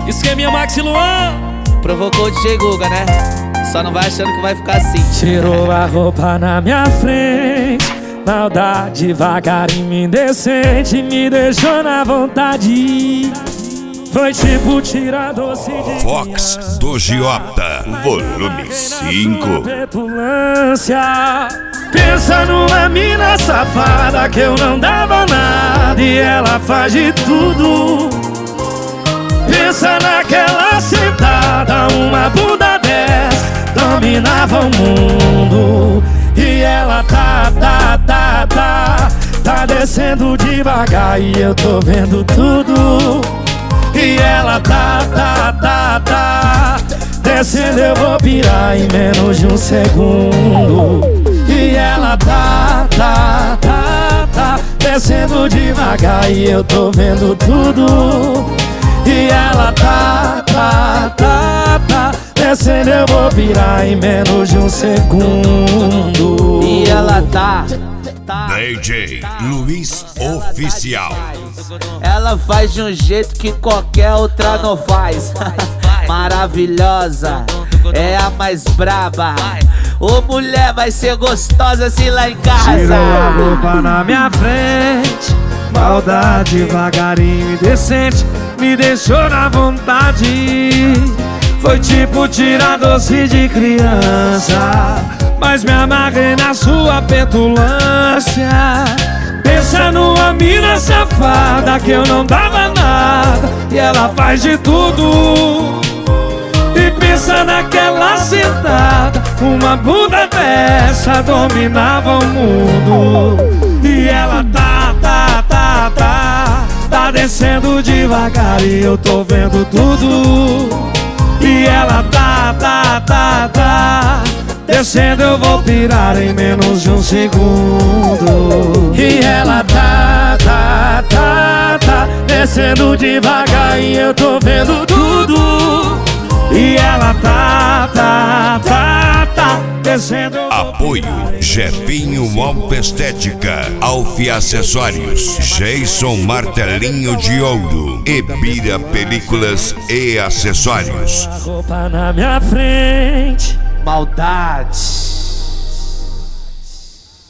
Esqueminha Maxi Luan. Provocou o DJ Guga, né? Só não vai achando que vai ficar assim. Tirou a roupa na minha frente, maldade devagarinho indecente, me deixou na vontade. Foi tipo tirar doce de Fox do Giota, volume 5. petulância. Pensa numa mina safada que eu não dava nada e ela faz de tudo. Pensa naquela sentada, uma bunda dessa dominava o mundo. E ela tá descendo devagar e eu tô vendo tudo. E ela tá descendo, eu vou pirar em menos de um segundo. E ela tá descendo devagar e eu tô vendo tudo. E ela tá descendo, eu vou pirar em menos de um segundo. E ela tá DJ Luiz Oficial. Ela faz de um jeito que qualquer outra não faz. Maravilhosa, é a mais braba. Ô mulher, vai ser gostosa assim lá em casa. Tirou a roupa na minha frente, maldade devagarinho e decente, me deixou na vontade. Foi tipo tirar doce de criança, mas me amarrei na sua petulância. Pensa numa mina safada que eu não dava nada e ela faz de tudo. E pensa naquela sentada, uma bunda dessa dominava o mundo. E ela tá descendo devagar e eu tô vendo tudo. E ela tá descendo, eu vou pirar em menos de um segundo. E ela tá descendo devagar e eu tô vendo tudo. E ela tá descendo. Apoio Jefinho Autoestética, Alfi Acessórios, Jason Martelinho de Ouro e Bira Películas e Acessórios. A roupa na minha frente, maldade.